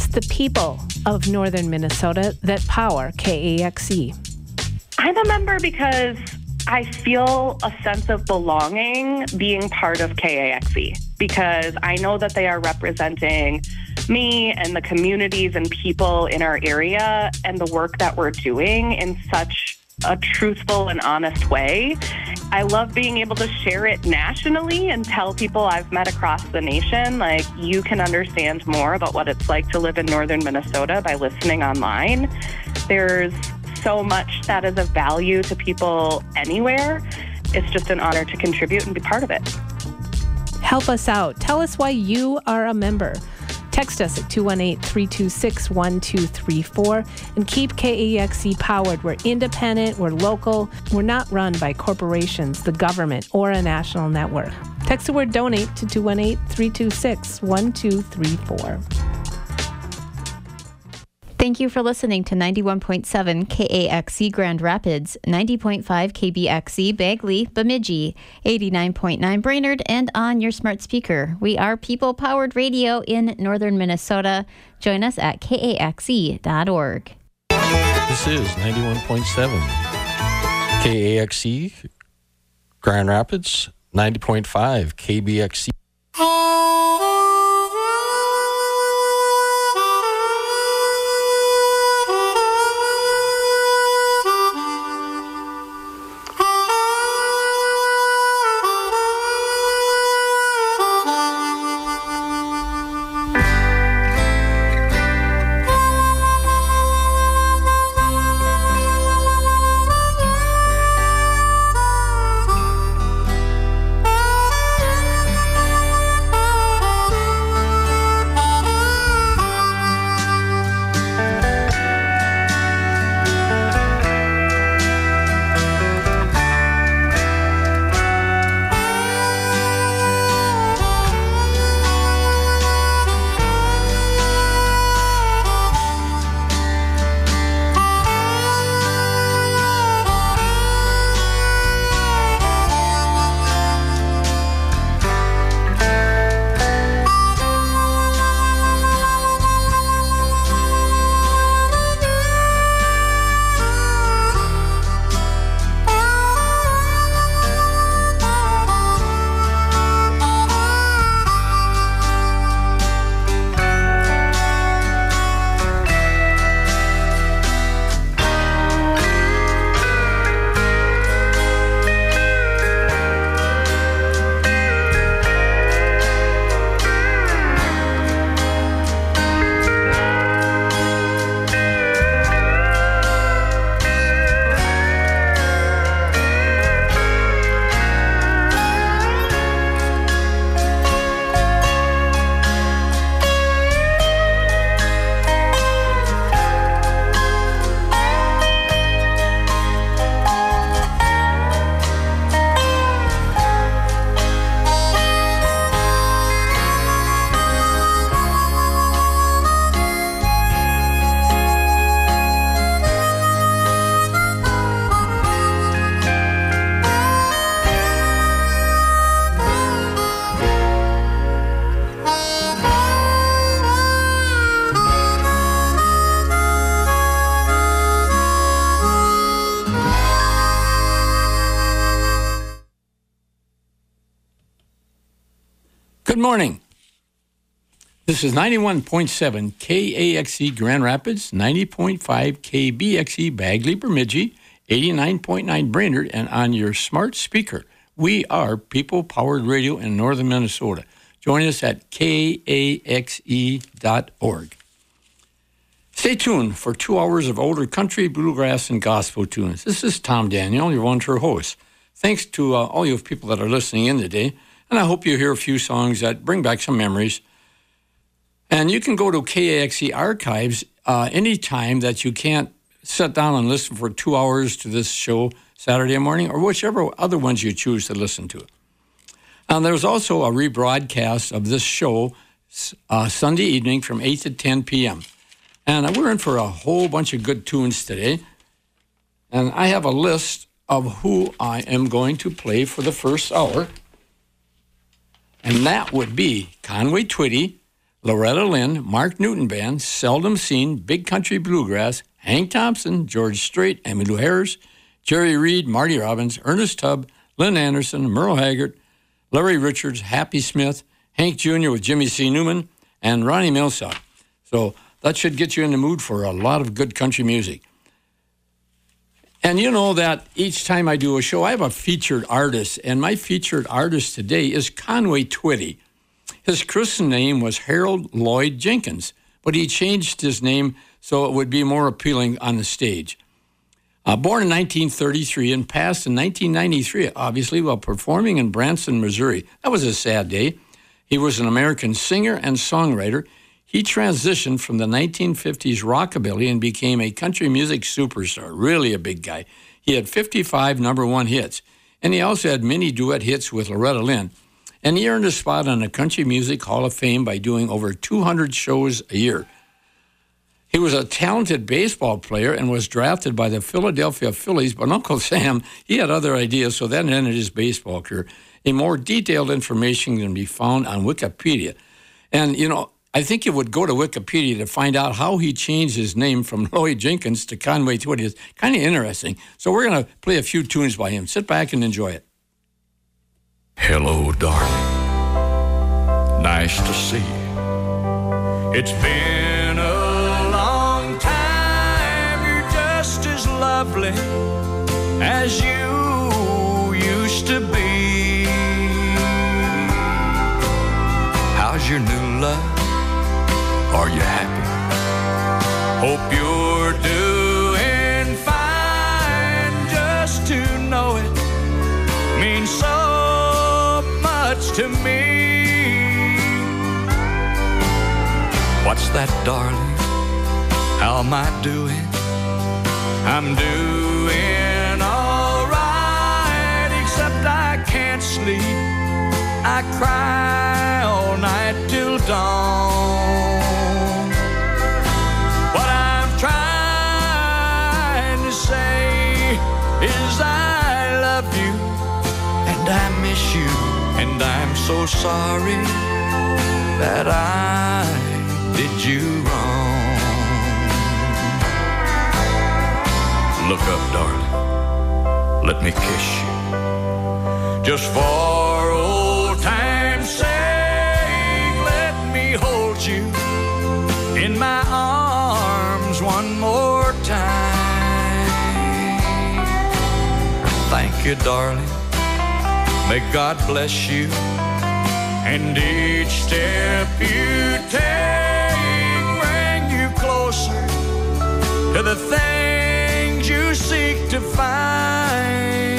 the people of northern Minnesota that power KAXE. I'm a member because I feel a sense of belonging being part of KAXE, because I know that they are representing me and the communities and people in our area and the work that we're doing in such a truthful and honest way. I love being able to share it nationally and tell people I've met across the nation, like, you can understand more about what it's like to live in northern Minnesota by listening online. There's so much that is of value to people anywhere. It's just an honor to contribute and be part of it. Help us out. Tell us why you are a member. Text us at 218-326-1234 and keep KAXE powered. We're independent, we're local, we're not run by corporations, the government, or a national network. Text the word donate to 218-326-1234. Thank you for listening to 91.7 KAXE Grand Rapids, 90.5 KBXE Bagley, Bemidji, 89.9 Brainerd, and on your smart speaker. We are people-powered radio in northern Minnesota. Join us at kaxe.org. This is 91.7 KAXE Grand Rapids, 90.5 KBXE. Good morning. This is 91.7 KAXE Grand Rapids, 90.5 KBXE Bagley, Bemidji, 89.9 Brainerd, and on your smart speaker. We are people-powered radio in northern Minnesota. Join us at kaxe.org. Stay tuned for 2 hours of older country, bluegrass, and gospel tunes. This is Tom Daniel, your one-tour host. Thanks to all you people that are listening in today, and I hope you hear a few songs that bring back some memories. And you can go to KAXE archives anytime that you can't sit down and listen for 2 hours to this show Saturday morning, or whichever other ones you choose to listen to. And there's also a rebroadcast of this show Sunday evening from 8 to 10 p.m. And we're in for a whole bunch of good tunes today. And I have a list of who I am going to play for the first hour. And that would be Conway Twitty, Loretta Lynn, Mark Newton Band, Seldom Seen, Big Country Bluegrass, Hank Thompson, George Strait, Emmylou Harris, Jerry Reed, Marty Robbins, Ernest Tubb, Lynn Anderson, Merle Haggard, Larry Richards, Happy Smith, Hank Jr. with Jimmy C. Newman, and Ronnie Milsap. So that should get you in the mood for a lot of good country music. And you know that each time I do a show, I have a featured artist, and my featured artist today is Conway Twitty. His christened name was Harold Lloyd Jenkins, but he changed his name so it would be more appealing on the stage. Born in 1933 and passed in 1993, obviously, while performing in Branson, Missouri. That was a sad day. He was an American singer and songwriter. He transitioned from the 1950s rockabilly and became a country music superstar, really a big guy. He had 55 number one hits, and he also had many duet hits with Loretta Lynn. And he earned a spot on the Country Music Hall of Fame by doing over 200 shows a year. He was a talented baseball player and was drafted by the Philadelphia Phillies, but Uncle Sam, he had other ideas, so that ended his baseball career. A more detailed information can be found on Wikipedia. And, you know, I think you would go to Wikipedia to find out how he changed his name from Lloyd Jenkins to Conway Twitty. It's kind of interesting. So we're going to play a few tunes by him. Sit back and enjoy it. Hello, darling. Nice to see you. It's been a long time. You're just as lovely as you used to be. How's your new love? Are you happy? Hope you're doing fine. Just to know it means so much to me. What's that, darling? How am I doing? I'm doing all right, except I can't sleep. I cry all night till dawn. What I'm trying to say is I love you and I miss you, and I'm so sorry that I did you wrong. Look up, darling, let me kiss you. Just for old time's sake, let me hold you in my arms one more time. Thank you, darling. May God bless you, and each step you take bring you closer to the things you seek to find.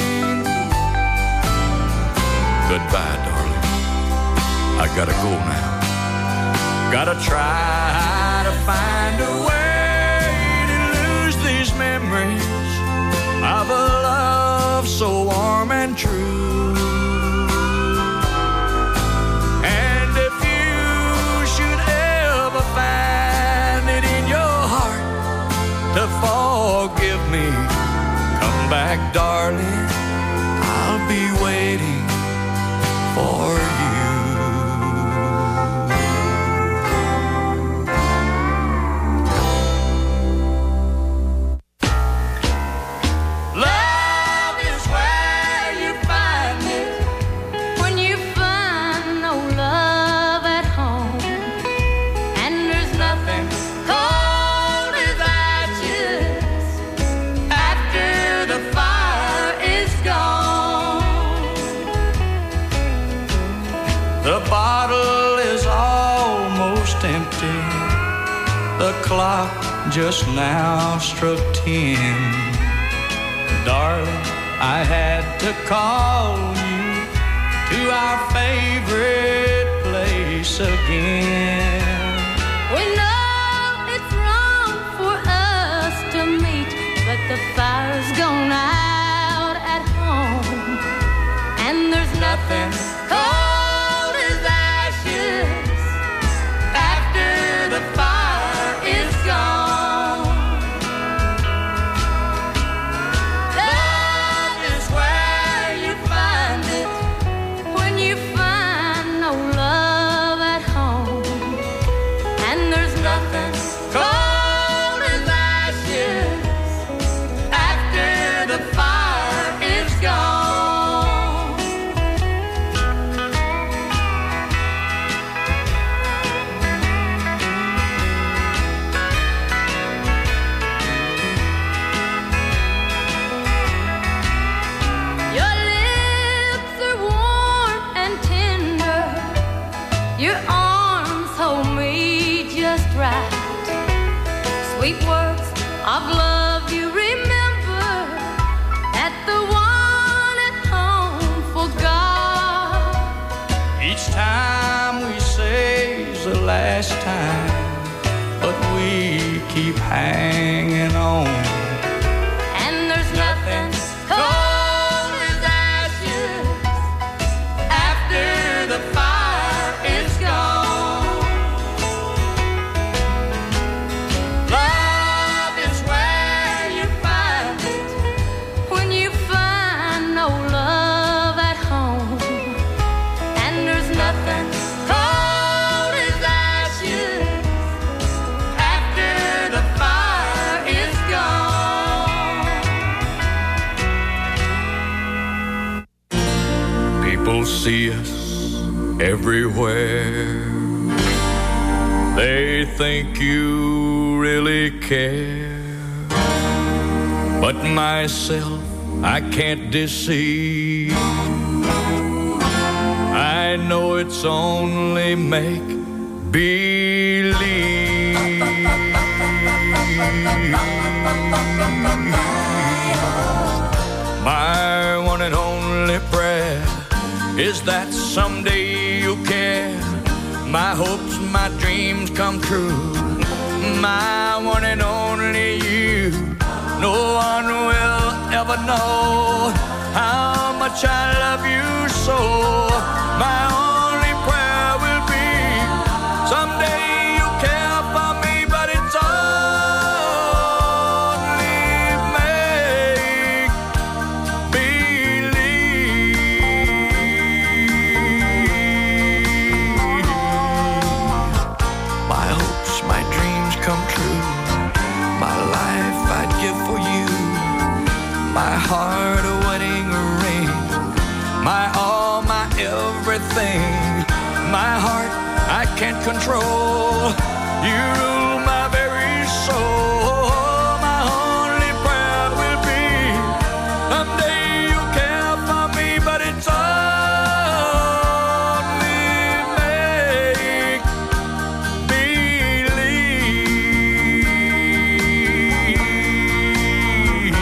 Goodbye, darling. I gotta go now. Gotta try to find a way to lose these memories of a love so warm and true. And if you should ever find it in your heart to forgive me, come back, darling. I'll be waiting for you. The clock just now struck 10. Darling, I had to call you to our favorite place again. We know it's wrong for us to meet, but the fire's gone out at home, and there's nothing cold as ashes after the fire is gone. Love is where you find it when you find no love at home. Your arms hold me just right. Sweet words of love you remember that the one at home forgot. Each time we say's the last time, but we keep hanging on. And there's nothing cold as ashes after the fire is gone. Love is where you find it when you find no love at home. And there's nothing cold as ashes after the fire is gone. People see us everywhere. They think you really care. But myself, I can't deceive. I know it's only make believe. My one and only prayer is that someday you'll care. My hopes, my dreams come true. My one and only you. No one will ever know how much I love you so. My only prayer will be someday you'll care for me, but it's only make believe. My hopes, my dreams come true. My life I'd give for you. My heart a wedding ring. My all, my everything. My heart I can't control. You rule my very soul. My only prayer will be someday you'll care for me, but it's only make believe.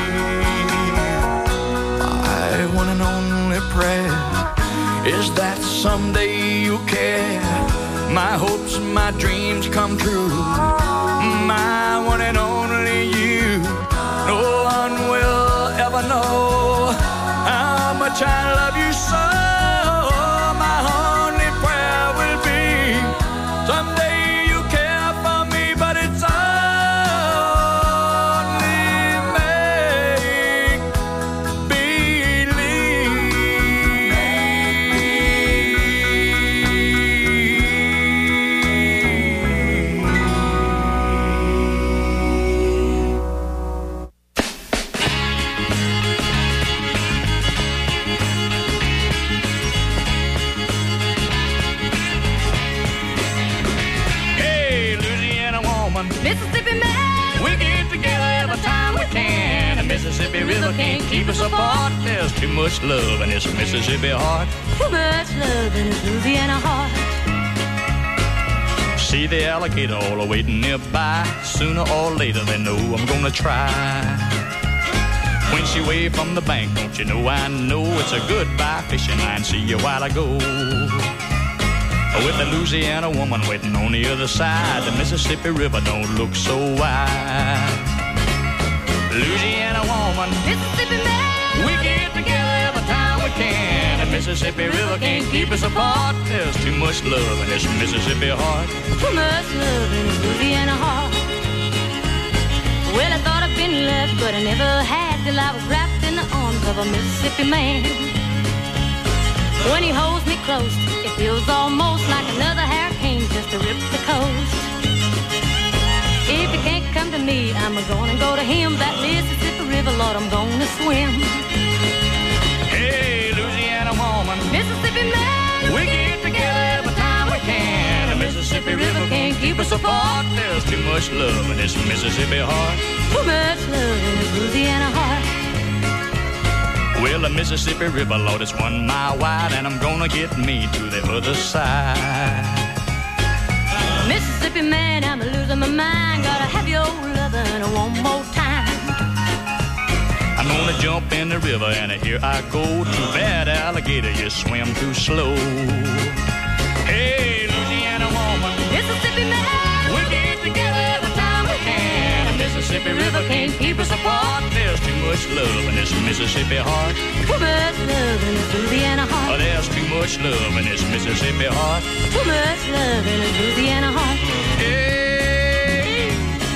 My one and only prayer is that someday you'll care. My hopes, my dreams come true. My one and only you. No one will ever know how much I love you so. My only prayer will be someday you care for me, but it's only make Mississippi man, we get together every time we can. The Mississippi River can't keep us apart. There's too much love in this Mississippi heart. too much love in his Louisiana heart. See the alligator all waiting nearby. Sooner or later they know I'm gonna try. When she waved from the bank, don't you know I know it's a goodbye fishing line. See you while I go. With the Louisiana woman waiting on the other side, the Mississippi River don't look so wide. Louisiana woman, Mississippi man, we get together every time we can. The Mississippi River can't keep us apart. There's too much love in this Mississippi heart. too much love in his Louisiana heart. Well, I thought I'd been left, but I never had till I was wrapped in the arms of a Mississippi man. When he holds me close, it feels almost like another hurricane just to rip the coast. If he can't come to me, I'm gonna go to him. That Mississippi River, Lord, I'm gonna swim. Hey, Louisiana woman, Mississippi man, we get together every time we can. The Mississippi River can't keep us apart. There's too much love in this Mississippi heart. too much love in his Louisiana heart. Well, the Mississippi River, Lord, it's 1 mile wide, and I'm gonna get me to the other side. Mississippi man, I'm losing my mind. Gotta have your lovin' one more time. I'm gonna jump in the river and here I go. Too bad, alligator, you swim too slow. Hey, Louisiana woman, Mississippi man, we get together every time we can. The Mississippi River can't keep us apart. There's too much love in this Mississippi heart. too much love in this Louisiana heart. Oh, there's too much love in this Mississippi heart. Too much love in this Louisiana heart. Hey,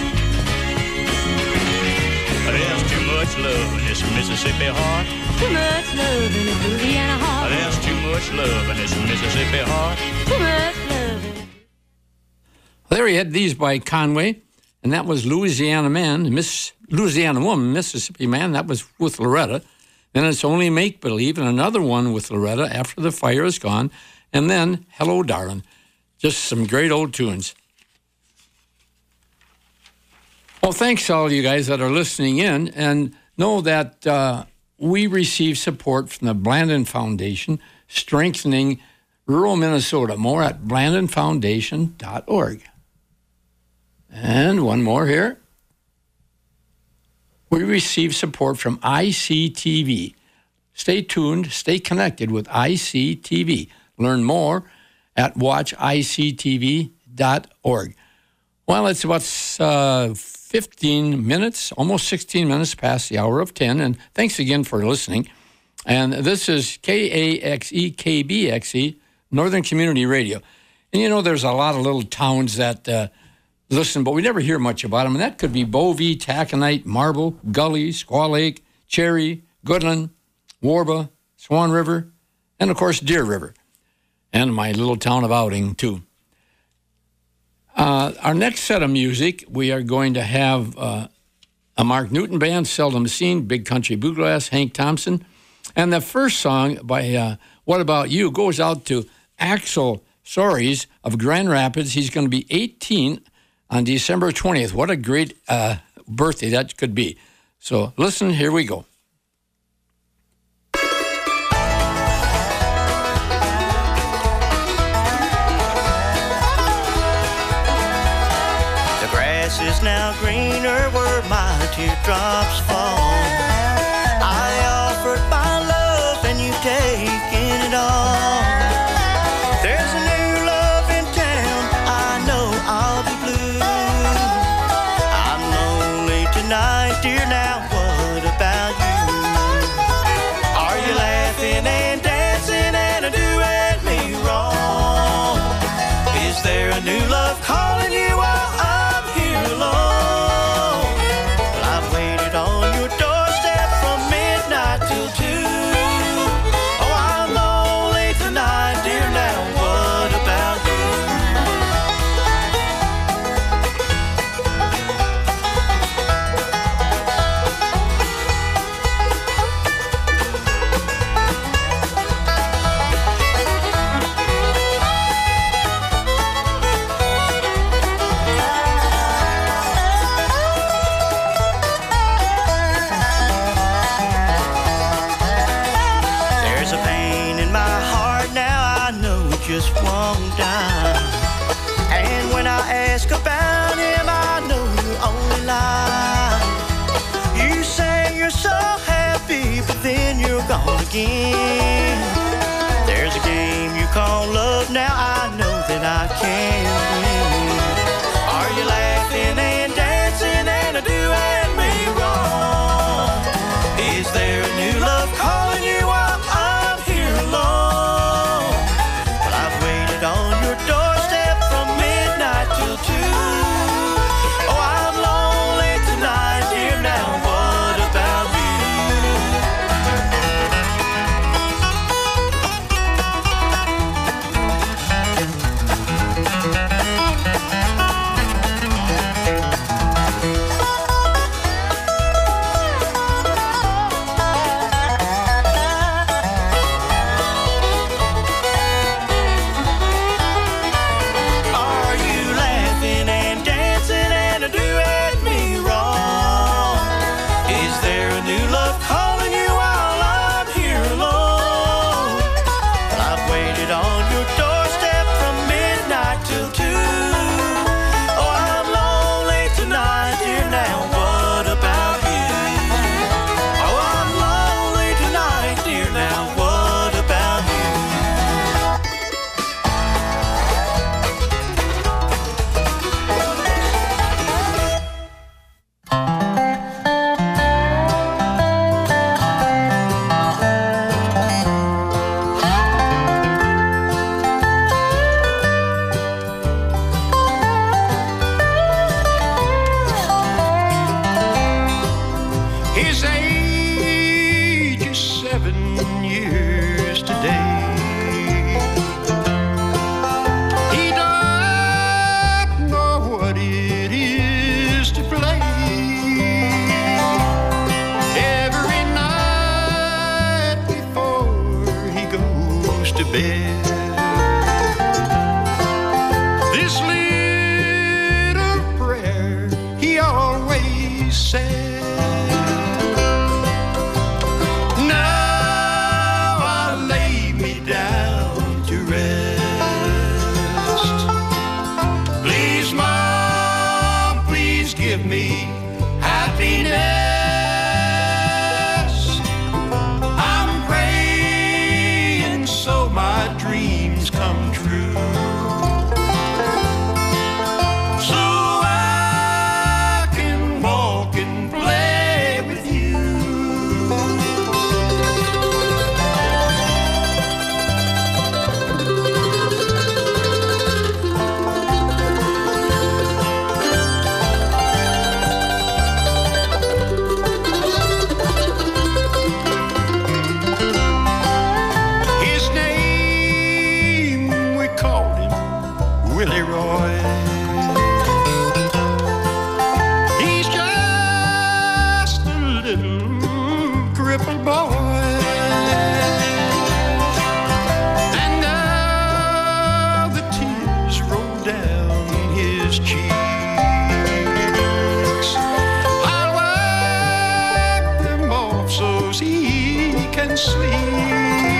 there's too much love in this Mississippi heart. Too much love in this Louisiana heart. There's too much love in this Mississippi heart. Too much love in this. There he had these by Conway, and that was Louisiana Man, Louisiana Woman, Mississippi Man. That was with Loretta. Then it's Only Make Believe, and another one with Loretta, After the Fire Is Gone, and then Hello, Darling. Just some great old tunes. Well, thanks to all you guys that are listening in, and know that we receive support from the Blandon Foundation, strengthening rural Minnesota. More at blandonfoundation.org. And one more here. We receive support from ICTV. Stay tuned, stay connected with ICTV. Learn more at watchictv.org. Well, it's about 15 minutes, almost 16 minutes past the hour of 10, and thanks again for listening. And this is KAXE, KBXE, Northern Community Radio. And you know, there's a lot of little towns that listen, but we never hear much about them. And that could be Bovey, Taconite, Marble, Gully, Squaw Lake, Cherry, Goodland, Warba, Swan River, and of course Deer River, and my little town of Outing too. Our next set of music, we are going to have a Mark Newton Band, Seldom Seen, Big Country Bluegrass, Hank Thompson. And the first song by What About You goes out to Axel Soares of Grand Rapids. He's going to be 18 on December 20th. What a great birthday that could be. So listen, here we go. The grass is now greener where my teardrops fall. I offered my love and you've taken it all. There's a new love in town, I know I'll be blue. I'm lonely tonight, dear, now what about you? Are you laughing and dancing and doing me wrong? Is there a new love calling you while I'm here alone? Well, I've waited on your doorstep from midnight till 2. Oh, I'm lonely tonight, dear, now what about you? There's a pain in my heart now, I know it just won't die. And when I ask about him, I know you only lie. You say you're so happy, but then you're gone again. There's a game you call love, now I know that I can't win. Are you laughing and dancing and doing me wrong? Is there a new love calling you while I'm here alone? Well, I've waited on your doorstep from midnight till 2. Oh, I'm lonely tonight, dear, now what about you? Willie Roy. He's just a little crippled boy. And now the tears roll down his cheeks. I'll wipe them off so he can sleep.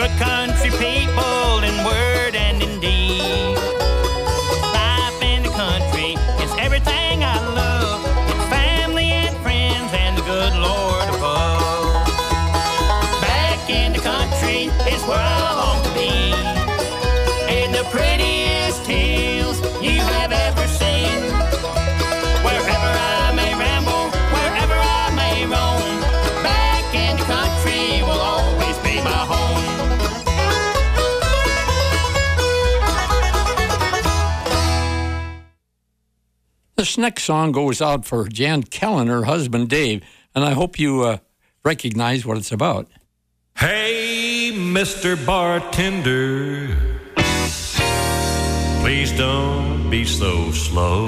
good country people in word and in deed. Life in the country is everything I love. It's family and friends and the good Lord above. Back in the country is where I long to be. In the prettiest hills you have ever seen. Wherever I may ramble, wherever I may roam, back in the country will always be my home. This next song goes out for Jan Kell and her husband Dave, and I hope you recognize what it's about. Hey, Mr. Bartender, please don't be so slow.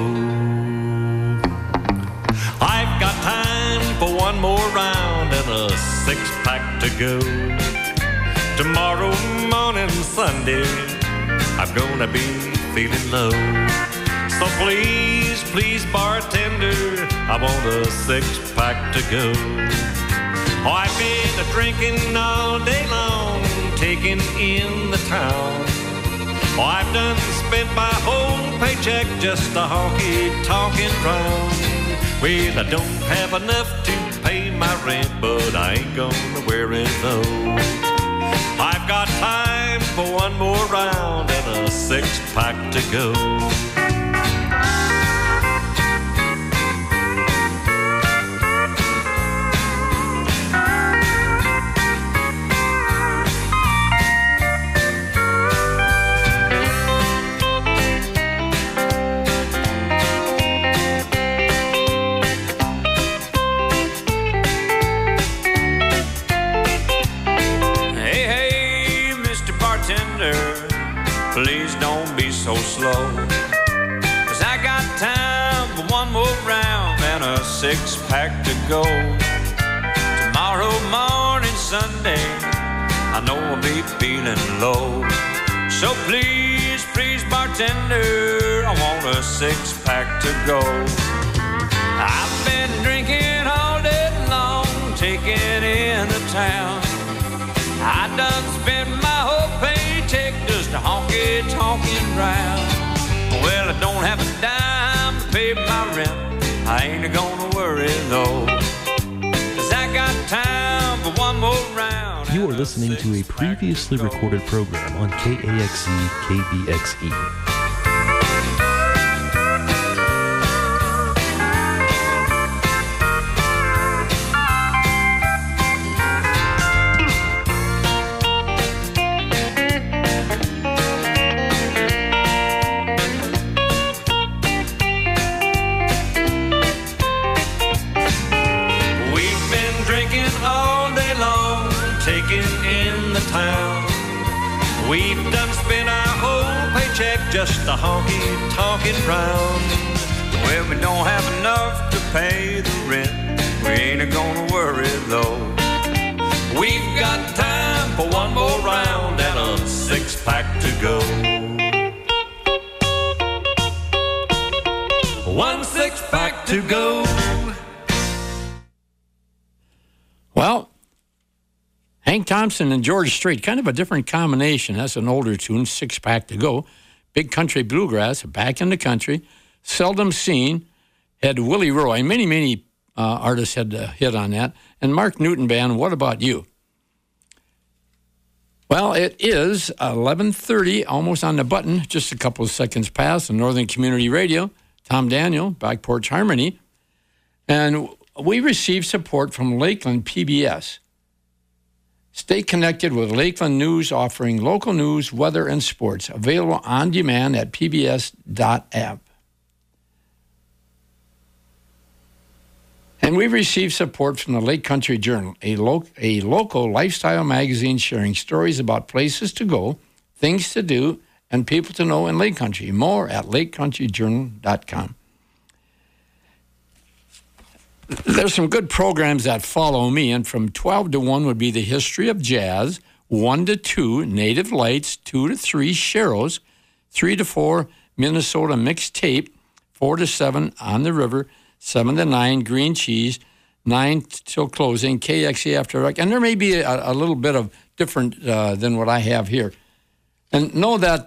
I've got time for one more round and a six-pack to go. Tomorrow morning, Sunday, I'm gonna be feeling low. So please, please, bartender, I want a six-pack to go. Oh, I've been a-drinking all day long, taking in the town. Oh, I've done spent my whole paycheck just a honky-tonkin' round. Well, I don't have enough to pay my rent, but I ain't gonna wear it though. I've got time for one more round and a six-pack to go. Please don't be so slow, 'cause I got time for one more round and a six-pack to go. Tomorrow morning, Sunday, I know I'll be feeling low. So please, please, bartender, I want a six-pack to go. I've been drinking all day long, taking in the town. I done spent my whole paycheck just a honky-tonkin' round. Well, I don't have a dime to pay my rent, I ain't gonna worry though, 'cause I got time for one more round. You are listening to a previously recorded program on KAXE KBXE. We've done spent our whole paycheck just a honky-tonkin' round. Well, we don't have enough to pay the rent, we ain't gonna worry though. We've got time for one more round and a six-pack to go. One six-pack to go. Well, Hank Thompson and George Strait, kind of a different combination. That's an older tune, six-pack to go. Big country bluegrass, back in the country, seldom seen. Had Willie Roy, many artists had a hit on that. And Mark Newton Band, What About You? Well, it is 11:30, almost on the button, just a couple of seconds past on Northern Community Radio. Tom Daniel, Back Porch Harmony. And we received support from Lakeland PBS. Stay connected with Lakeland News, offering local news, weather, and sports. Available on demand at pbs.app. And we received support from the Lake Country Journal, a local lifestyle magazine sharing stories about places to go, things to do, and people to know in Lake Country. More at lakecountryjournal.com. There's some good programs that follow me, and from 12 to 1 would be the history of jazz, 1 to 2, Native Lights, 2 to 3, Sheros, 3 to 4, Minnesota Mixtape, 4 to 7, On the River, 7 to 9, Green Cheese, 9 till closing, KXE After Dark. And there may be a little bit of different than what I have here. And know that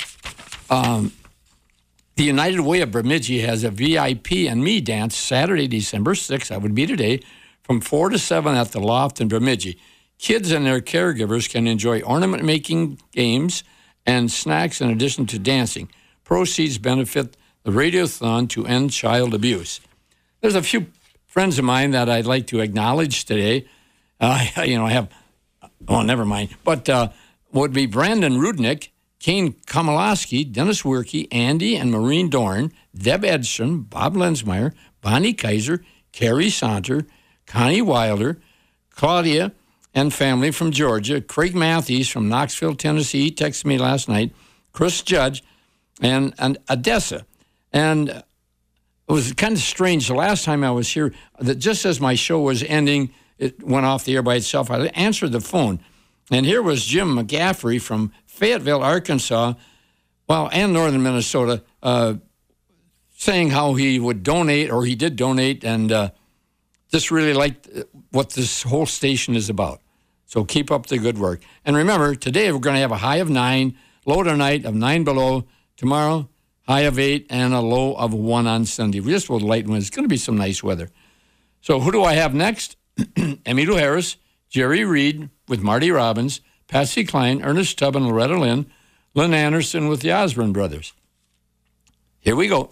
the United Way of Bemidji has a VIP and Me dance Saturday, December 6th. That would be today, from 4 to 7 at the Loft in Bemidji. Kids and their caregivers can enjoy ornament-making games and snacks in addition to dancing. Proceeds benefit the Radiothon to end child abuse. There's a few friends of mine that I'd like to acknowledge today. I have, never mind. But would be Brandon Rudnick, Kane Komolowski, Dennis Werke, Andy and Maureen Dorn, Deb Edstrom, Bob Lensmeyer, Bonnie Kaiser, Carrie Saunter, Connie Wilder, Claudia and family from Georgia, Craig Matthews from Knoxville, Tennessee, he texted me last night, Chris Judge, and Odessa. And it was kind of strange. The last time I was here, that just as my show was ending, it went off the air by itself. I answered the phone, and here was Jim McGaffrey from Fayetteville, Arkansas, and northern Minnesota, saying how he would donate, or he did donate, and just really liked what this whole station is about. So keep up the good work. And remember, today we're going to have a high of 9, low tonight of 9 below. Tomorrow, high of 8 and a low of 1 on Sunday. Just with light winds. It's going to be some nice weather. So who do I have next? Emmylou Harris, Jerry Reed with Marty Robbins, Patsy Cline, Ernest Tubb and Loretta Lynn, Lynn Anderson with the Osborne Brothers. Here we go.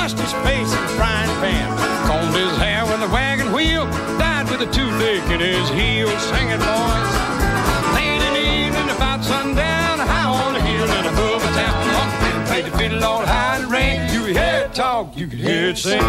washed his face in the frying pan, combed his hair with a wagon wheel, died with a toothache in his heel. Sing it, boys. Late in the evening, about sundown, high on the hill in above a town. Uncle Ben played the fiddle all high in the rain. You could hear it talk, you could hear it sing.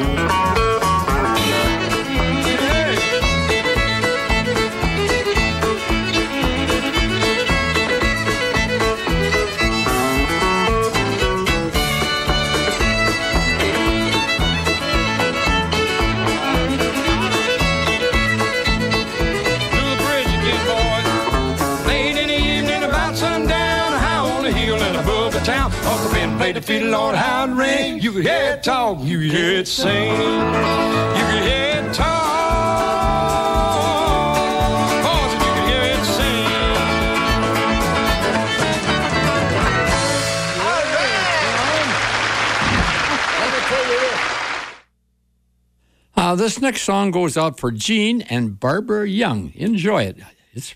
Uncle Ben played the fiddle on high and ring. You could hear it talk, you could hear it sing. You could hear it talk, boys, and you could hear it sing. All right, let me tell you this. This next song goes out for Gene and Barbara Young. Enjoy it. It's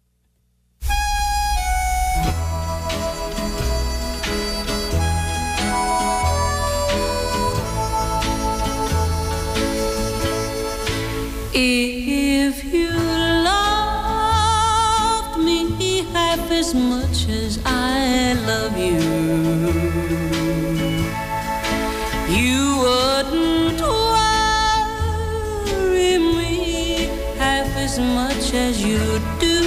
If you loved me half as much as I love you, you wouldn't worry me half as much as you do.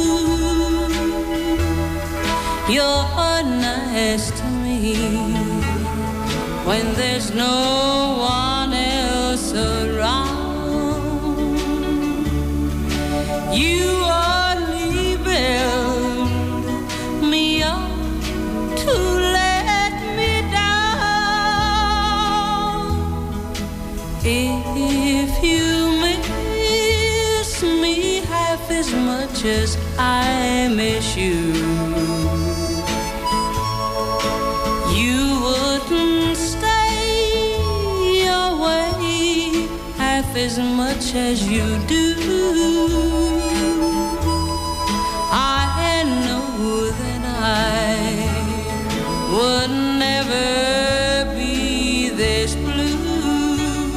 You're nice to me when there's no one else around. You only build me up to let me down. If you miss me half as much as I miss you, you wouldn't stay away half as much as you do. I know that I would never be this blue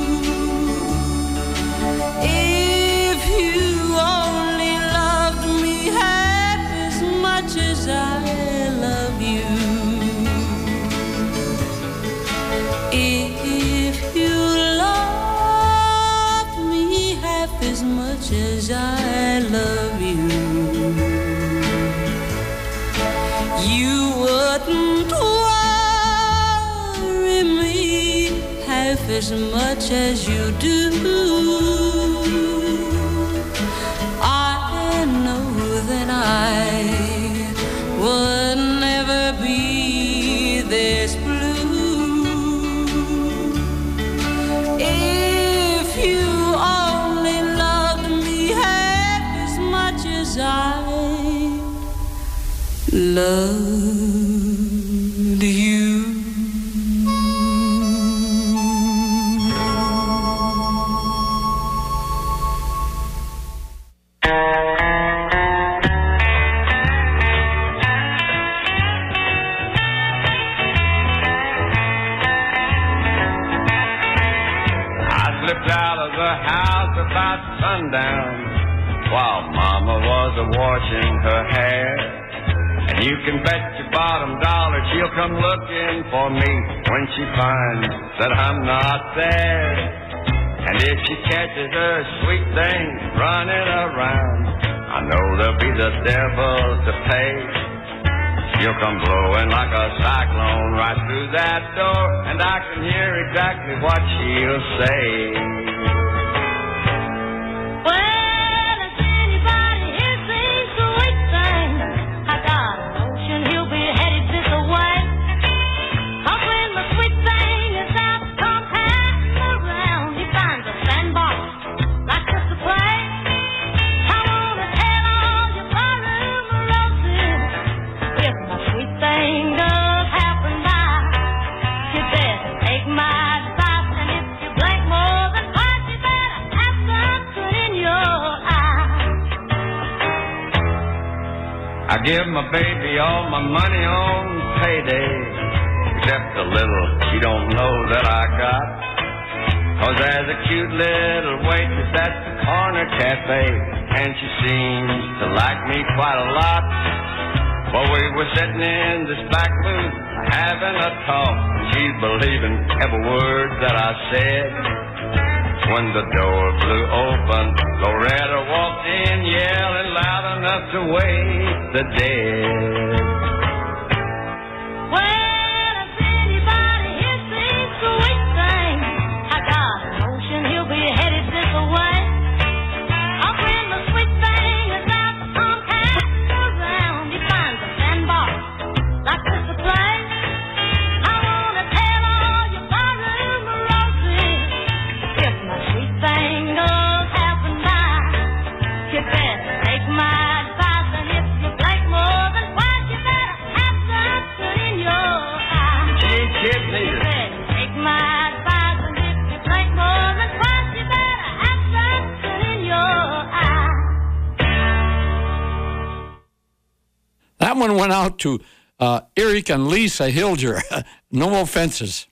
if you only loved me half as much as I love you. If you loved me half as much as I love you, you wouldn't worry me half as much as you do. I know that I would never be this blue if you only loved me half as much as I loved you. About sundown while Mama was a-washing her hair, and you can bet your bottom dollar she'll come looking for me when she finds that I'm not there. And if she catches her sweet thing running around, I know there'll be the devil to pay. She'll come blowing like a cyclone right through that door, and I can hear exactly what she'll say. I give my baby all my money on payday. except the little she don't know that I got. 'Cause there's a cute little waitress at the corner cafe, and she seems to like me quite a lot. Well, we were sitting in this back booth having a talk. She's believing every word that I said. When the door flew open, Loretta walked in yelling loud enough to wake the dead. Well, if anybody here sings sweet thing, I got a notion he'll be headed this way. Up in the sweet thing is out some passing around. He finds a sandbar like this to play. I wanna tell all your barroom roses, if my sweet thing does happen by, you better take my advice, and if you blink more than twice, you better have something in your eye. She ain't kidding You either. better take my advice, and if you blink more than twice, you better have something in your eye. That one went out to Eric and Lisa Hilger. No offenses.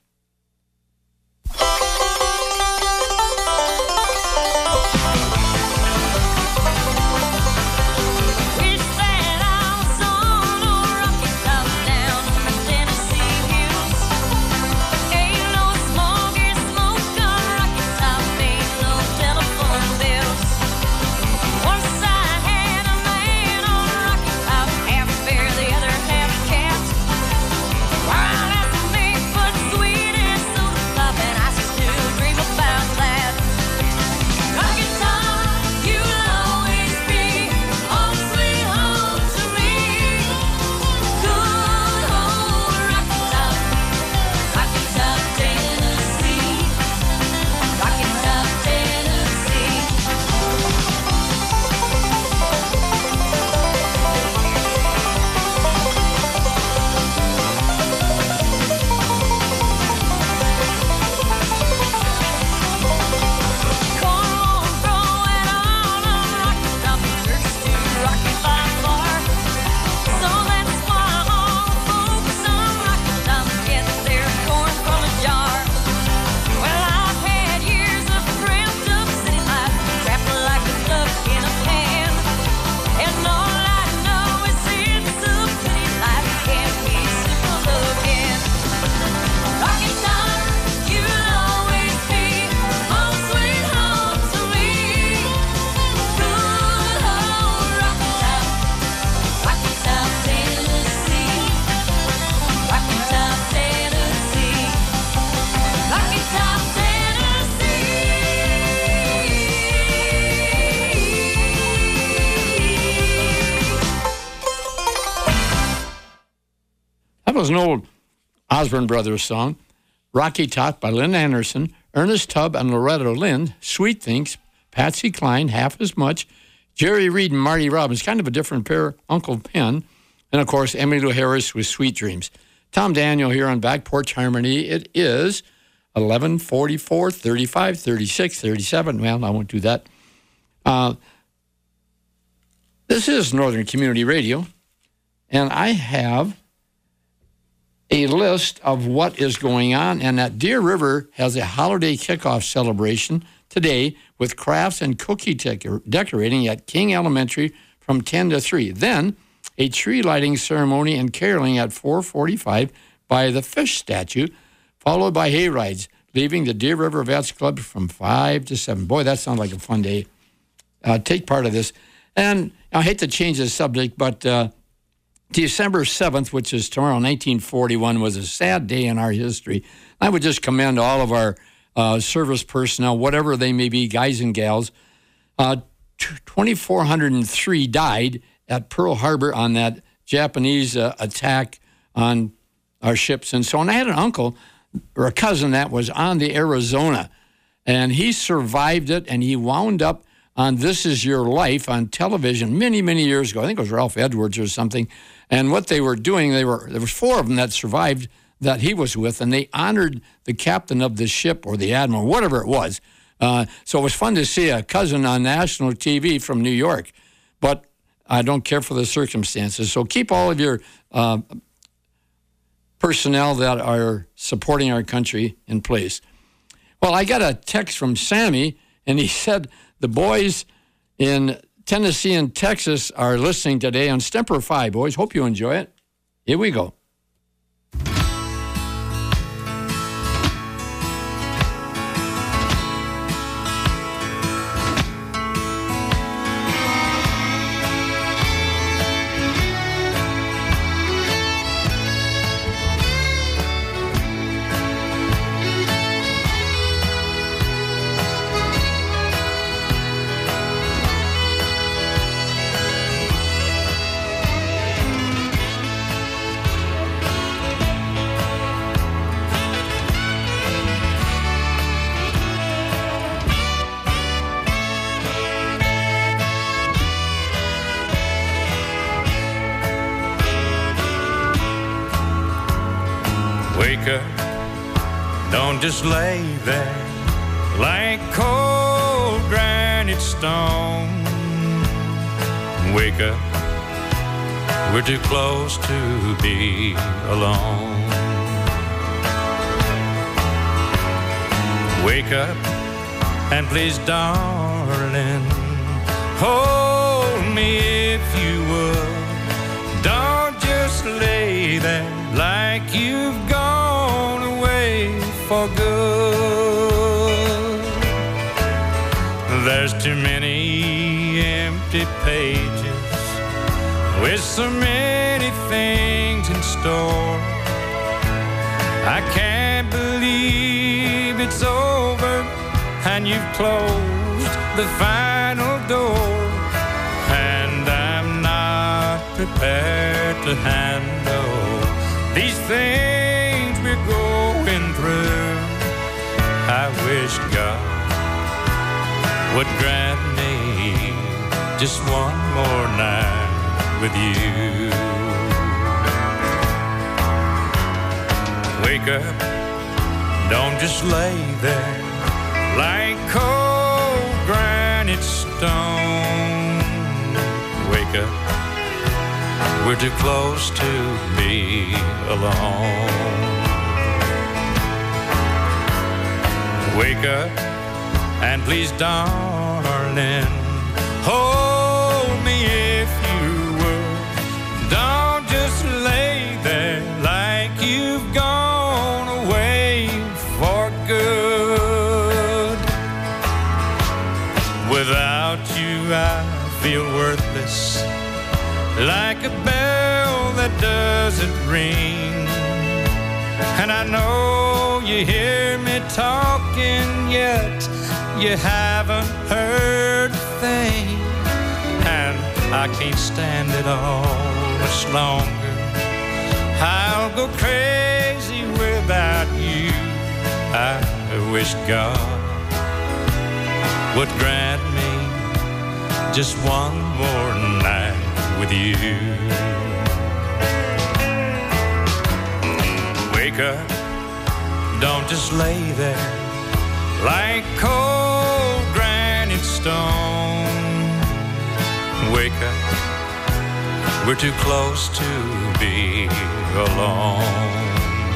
Wish that I was on a rocky top down in the Tennessee hills. Ain't no smoky smoke on Rocky Top, ain't no telephone bills. Once I had a man on Rocky Top, half bear, the other half cat. Wild as a Bigfoot, sweet as soda pop, and I still dream about that. Rocky Top, you'll always be home sweet home to me. Good old Rocky Top, Tennessee. Rocky Top, Tennessee. Corn growing on a Rocky Top, church too rocky by far. So that's why all the folks on Rocky Top get their corn from a jar. Well, I've had years of cramped up city life, trapped like a duck in a pan. And all I know is it's a pity life can't be simple again. Rocky Top, you'll always be home sweet home to me. Good old Rocky Top, Tennessee. Rocky Top, Tennessee. Rocky Top, Tennessee. That was an old Osborne Brothers song. Rocky Top by Lynn Anderson, Ernest Tubb and Loretta Lynn, Sweet Things, Patsy Cline, Half as Much, Jerry Reed and Marty Robbins, kind of a different pair, Uncle Pen, and of course, Emmylou Harris with Sweet Dreams. Tom Daniel here on Back Porch Harmony. It is 11:44, 35, 36, 37. Well, I won't do that. This is Northern Community Radio, and I have a list of what is going on, and that Deer River has a holiday kickoff celebration today with crafts and cookie decorating at King Elementary from 10 to 3. Then a tree lighting ceremony and caroling at 4:45 by the fish statue, followed by hay rides, leaving the Deer River Vets Club from 5 to 7. Boy, that sounds like a fun day. Take part of this. And I hate to change the subject, but December 7th, which is tomorrow, 1941, was a sad day in our history. I would just commend all of our service personnel, whatever they may be, guys and gals. 2,403 died at Pearl Harbor on that Japanese attack on our ships and so on. I had an uncle or a cousin that was on the Arizona, and he survived it, and he wound up on This Is Your Life on television many, many years ago. I think it was Ralph Edwards or something. And what they were doing, there was 4 of them that survived that he was with, and they honored the captain of the ship or the admiral, whatever it was. So it was fun to see a cousin on national TV from New York. But I don't care for the circumstances. So keep all of your personnel that are supporting our country in place. Well, I got a text from Sammy, and he said the boys in Tennessee and Texas are listening today on Stemper 5. Boys, hope you enjoy it. Here we go. Wake up, don't just lay there like cold granite stone. Wake up, we're too close to be alone. Wake up, and please, darling, hold me if you would. Don't just lay there like you've gone away for good. There's too many empty pages with so many things in store. I can't believe it's over and you've closed the final door. And I'm not prepared to handle these things we're going through. I wish God would grant me just one more night with you. Wake up, don't just lay there like cold granite stone. Wake up, we're too close to be alone. Wake up, and please, darling, hold me if you would. Don't just lay there like you've gone away for good. Without you I feel worthless, like a bell that doesn't ring. And I know you hear me talking, yet you haven't heard a thing. And I can't stand it all much longer. I'll go crazy without you. I wish God would grant me just one more night with you. Wake up, don't just lay there like cold granite stone. Wake up, we're too close to be alone.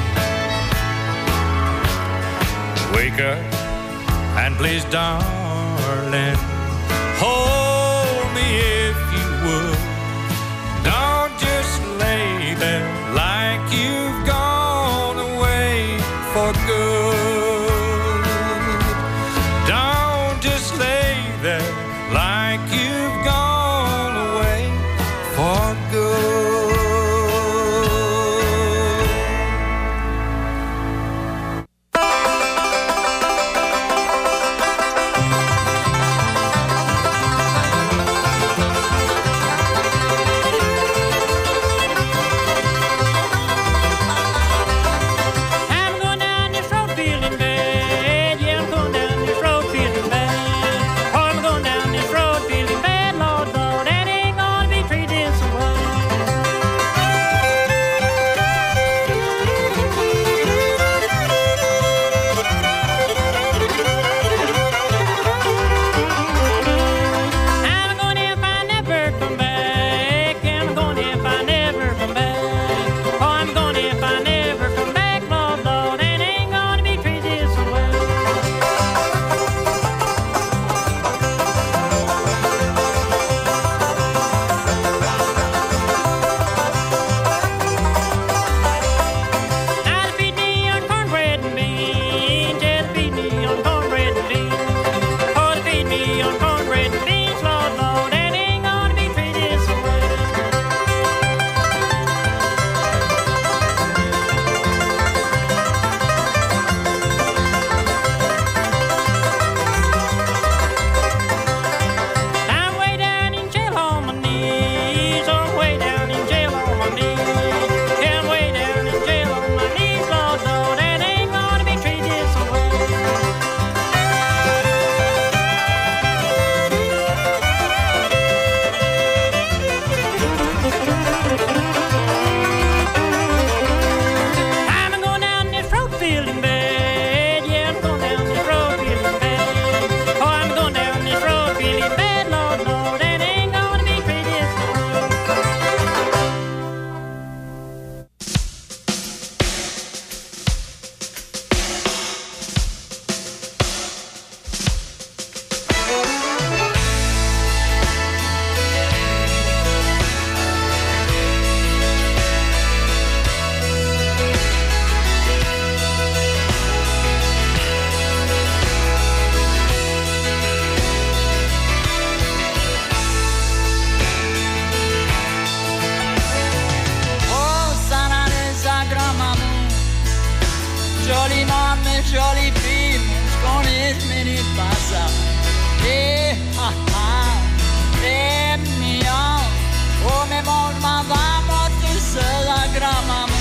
Wake up, and please, darling, hold me if you would. Don't just lay there like you've gone away for good. Don't just lay there like you've gone away for good. minutes pass up. Eh, ha, ha, eh, mignon. Oh, mais mon maman, moi tout seul à grand-maman.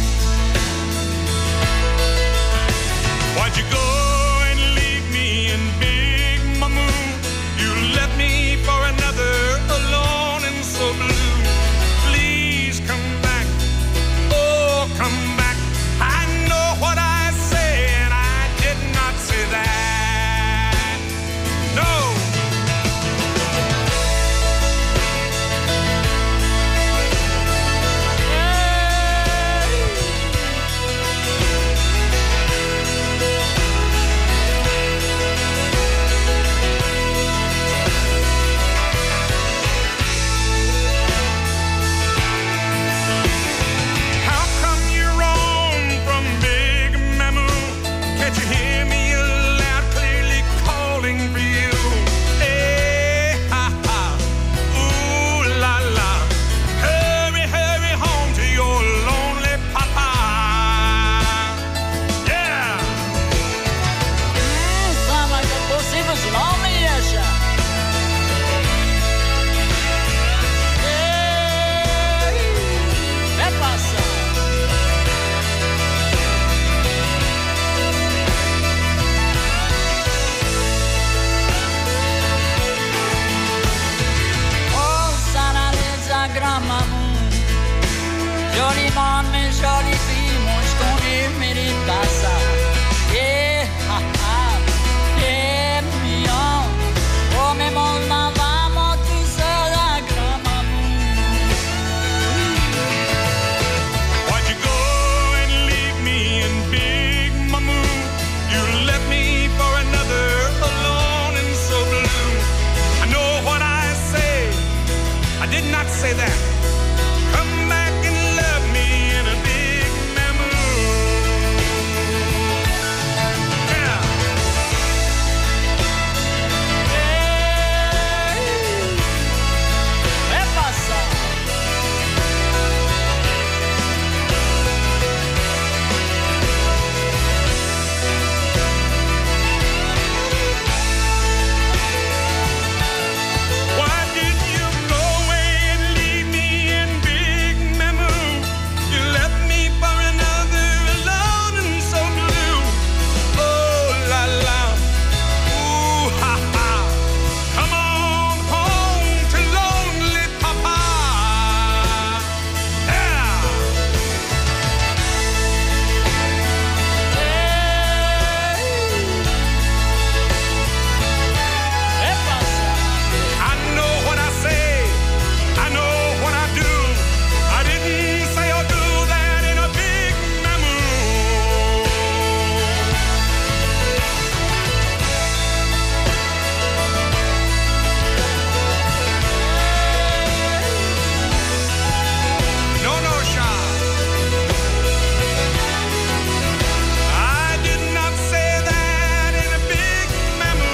Why'd you go and leave me in Big Mamu? You left me for another, alone and so blue. Please come back, oh come back. I know what I say and I did not say that. No. Jolie monde, mais jolie fille, moi je connais mérite pas ça. Yeah, ha ha, yeah, mignon. Oh, mais mon maman, moi tout seul à grand-maman. Why'd you go and leave me in Big Mamu? You left me for another, alone and so blue. I know what I say, I did not say that. Come back and love me in a Big Mamu. Yeah. Hey, pas ça. Why did you go away and leave me in Big Mamu? You left me for another, alone and so blue. Oh la la, ooh ha ha. Come on home to lonely Papa. Yeah. Hey, pas ça. I know what I say, I know what I do. I didn't say or do that in a Big Mamu. No, no, Sean. I did not say that in a Big Mamu.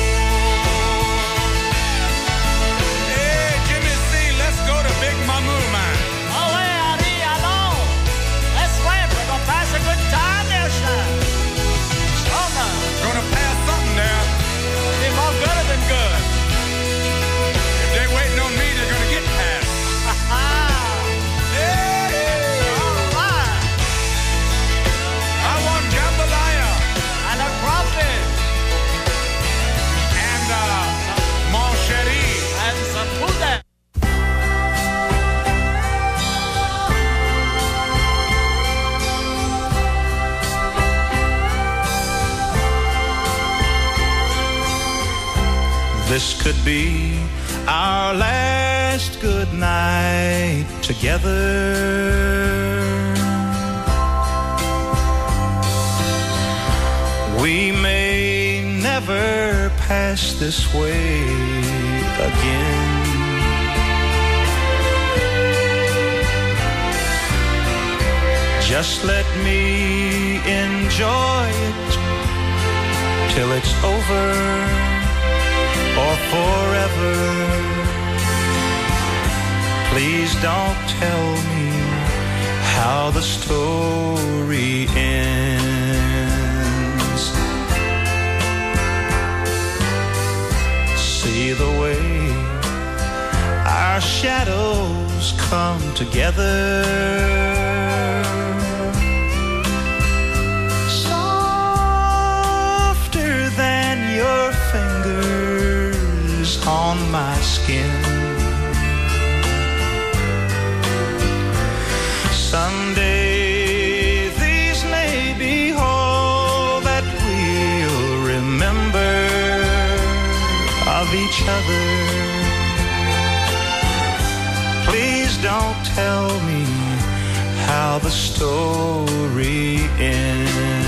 Hey, Jimmy C, let's go to Big Mamu, man. Oh, ouais, allez, allons. Let's wait, we're gonna pass a good time there, Sean. Oh, no. Gonna pass something there. Be more good than good. If they waiting on me, they're gonna get passed. Hey, All right. I want jambalaya And a crawfish. and mon chéri. And some food there. This could be our last good night together. We may never pass this way again. Just let me enjoy it till it's over or forever. Please don't tell me how the story ends. shadows come together. Softer than your fingers on my skin. Someday these may be all that we'll remember of each other. Please don't tell me how the story ends.